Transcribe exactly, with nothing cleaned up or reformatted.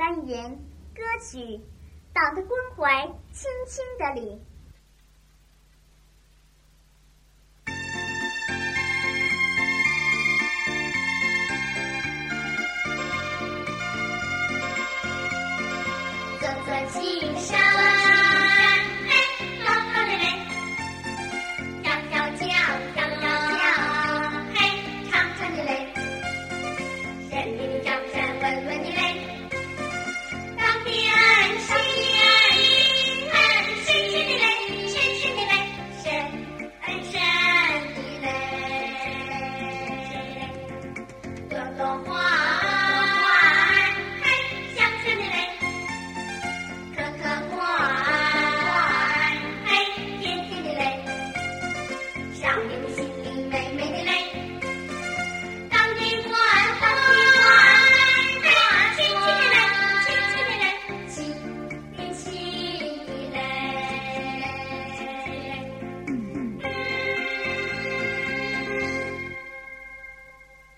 单元歌曲，党的关怀轻轻的理。 走走青山，嘿，高高的嘞，跳跳跳，跳跳跳，嘿，唱唱的嘞，人民的掌声稳稳的嘞，当天是深深的嘞，深深的嘞，深深的嘞，朵朵花。